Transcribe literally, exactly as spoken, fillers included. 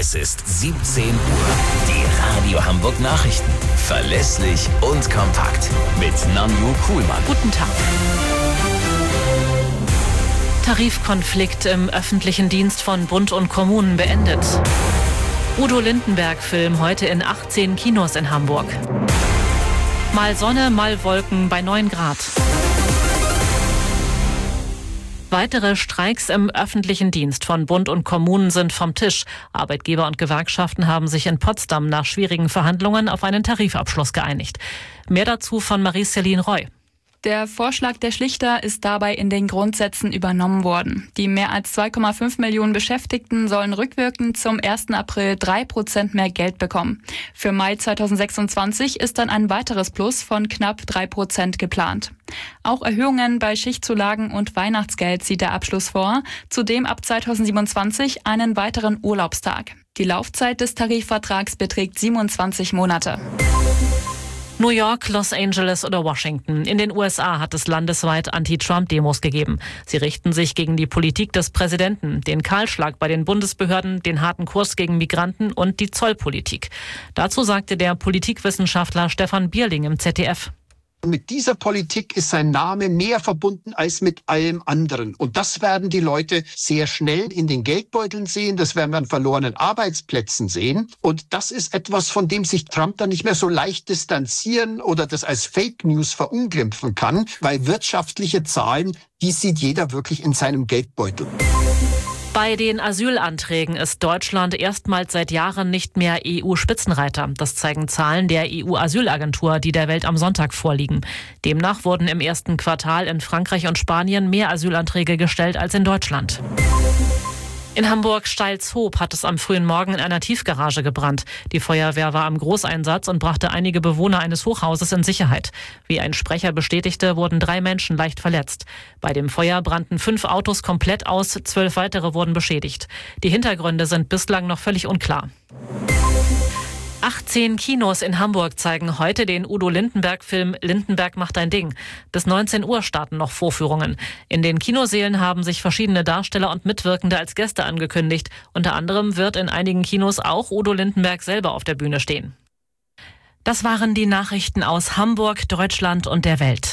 Es ist siebzehn Uhr. Die Radio Hamburg Nachrichten. Verlässlich und kompakt. Mit Nanju Kuhlmann. Guten Tag. Tarifkonflikt im öffentlichen Dienst von Bund und Kommunen beendet. Udo Lindenberg-Film heute in achtzehn Kinos in Hamburg. Mal Sonne, mal Wolken bei neun Grad. Weitere Streiks im öffentlichen Dienst von Bund und Kommunen sind vom Tisch. Arbeitgeber und Gewerkschaften haben sich in Potsdam nach schwierigen Verhandlungen auf einen Tarifabschluss geeinigt. Mehr dazu von Marie-Céline Roy. Der Vorschlag der Schlichter ist dabei in den Grundsätzen übernommen worden. Die mehr als zwei Komma fünf Millionen Beschäftigten sollen rückwirkend zum ersten April drei Prozent mehr Geld bekommen. Für Mai zweitausendsechsundzwanzig ist dann ein weiteres Plus von knapp drei Prozent geplant. Auch Erhöhungen bei Schichtzulagen und Weihnachtsgeld sieht der Abschluss vor. Zudem ab zweitausendsiebenundzwanzig einen weiteren Urlaubstag. Die Laufzeit des Tarifvertrags beträgt siebenundzwanzig Monate. New York, Los Angeles oder Washington. In den U S A hat es landesweit Anti-Trump-Demos gegeben. Sie richten sich gegen die Politik des Präsidenten, den Kahlschlag bei den Bundesbehörden, den harten Kurs gegen Migranten und die Zollpolitik. Dazu sagte der Politikwissenschaftler Stefan Bierling im Z D F. Mit dieser Politik ist sein Name mehr verbunden als mit allem anderen. Und das werden die Leute sehr schnell in den Geldbeuteln sehen. Das werden wir an verlorenen Arbeitsplätzen sehen. Und das ist etwas, von dem sich Trump dann nicht mehr so leicht distanzieren oder das als Fake News verunglimpfen kann, weil wirtschaftliche Zahlen, die sieht jeder wirklich in seinem Geldbeutel. Bei den Asylanträgen ist Deutschland erstmals seit Jahren nicht mehr E U-Spitzenreiter. Das zeigen Zahlen der E U-Asylagentur, die der Welt am Sonntag vorliegen. Demnach wurden im ersten Quartal in Frankreich und Spanien mehr Asylanträge gestellt als in Deutschland. In Hamburg-Steilshoop hat es am frühen Morgen in einer Tiefgarage gebrannt. Die Feuerwehr war am Großeinsatz und brachte einige Bewohner eines Hochhauses in Sicherheit. Wie ein Sprecher bestätigte, wurden drei Menschen leicht verletzt. Bei dem Feuer brannten fünf Autos komplett aus, zwölf weitere wurden beschädigt. Die Hintergründe sind bislang noch völlig unklar. achtzehn Kinos in Hamburg zeigen heute den Udo Lindenberg-Film Lindenberg macht dein Ding. Bis neunzehn Uhr starten noch Vorführungen. In den Kinosälen haben sich verschiedene Darsteller und Mitwirkende als Gäste angekündigt. Unter anderem wird in einigen Kinos auch Udo Lindenberg selber auf der Bühne stehen. Das waren die Nachrichten aus Hamburg, Deutschland und der Welt.